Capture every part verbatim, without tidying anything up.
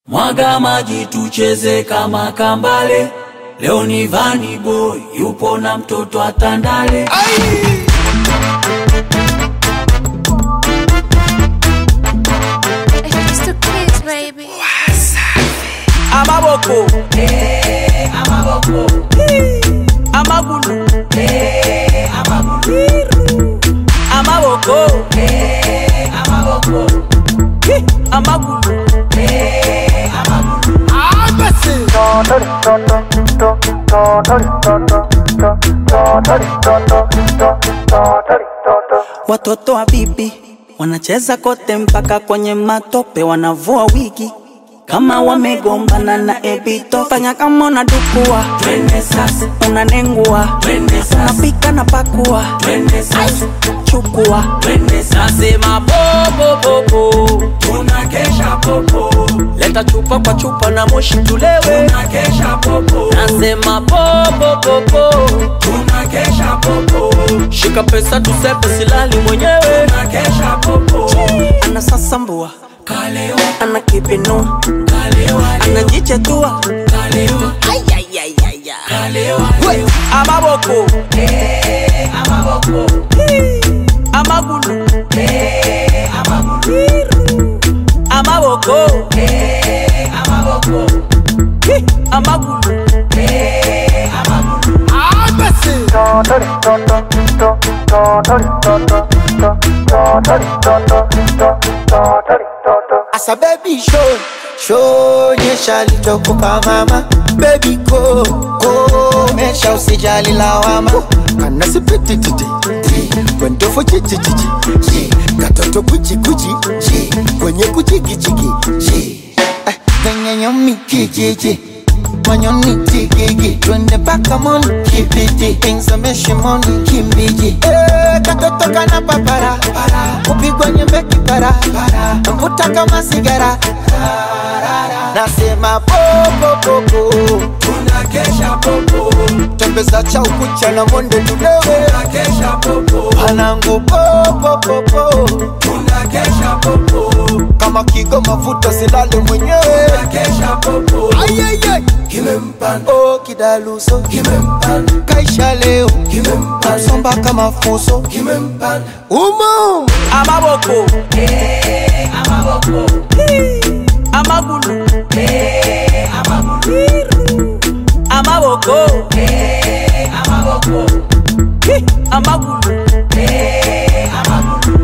Mwaga maji tucheze kama kambale. Leo ni Vanny Boy yupo na mtoto atandale. It's the kids, baby. Amaboko, Eh, amaboko. amagulu, Eh, amagulu. amaboko, Eh, amaboko. amagulu. Eh, amagulu. Watoto wa bibi wanacheza kote mpaka kwenye matope, wanavua wigi kama wamegombana na ebito. Fanya kama unadukua, Twende sasa, unanengua, twende sasa, unapika na pakua, twende sasa, chukua. twende sasa. Nasema popo popo, Tunakesha popo, leta chupa kwa chupa na moshi tulewe. tunakesha popo, Nasema popo popo, tunakesha popo, shika pesa tusepe silali mwenyewe. tunakesha popo. Anasasambua, Kalewa, ana kipinua, kalewa, anajichetua. kalewa, kalewa, kalewa. Amaboko, Eh, amaboko. amagulu, Eh, amagulu. amaboko, Eh, amaboko. amagulu. Eh, amagulu. Asa baby show, show nyesha litokoka mama. Baby go, go, mesha usijali lawama. Kana sipiti titi, kwendo fo chichi chichi, katoto kuchi kuchi, kwenye kuchi kichi kichi. Kwenye nyomi kijiji, manyoni tigigi, twende paka moni kipiti, pingsa meshi moni kimbiji. Eh, katoto kana papara, kupigwa nyembe kipara, mvuta kama sigara. Nasema popo popo, Tunakesha popo, tembeza cha ukucha na monde tulewe. tunakesha popo, Panangu popo popo, tunakesha popo, kama kigo mafuta silale mwenyewe. tunakesha popo. Ayayay, Kimempanda, oh kidaluso, kimempanda, kaisha leo, kimempanda, somba kama fuso. kimempanda. Umo, Amaboko, Eh, amaboko. amagulu, Eh, amagulu. amaboko, Eh, amaboko. amagulu. Eh, amagulu.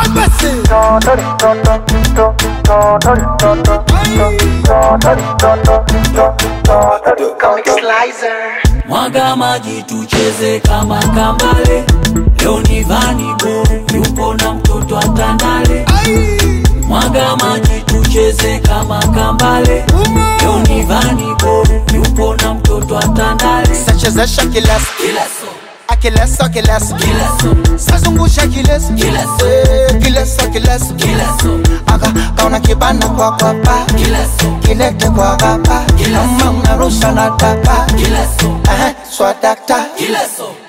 Mwaga maji tucheze kama kambale. Leo ni Vanny Boy yupo na mtoto atandale. Mwaga maji tucheze kama kambale. Leo ni Vanny Boy yupo na mtoto atandale. sachezesha kileso, Kileso, akileso kileso, kileso, sazungusha kileso, Kileso. Eh, kileso kileso, kileso, aka kauna kibana kwa kwa pa, kileso, kilete kwa gapa, Kileso. kama unarusha na tapa, kileso, eh, swadakta. kileso.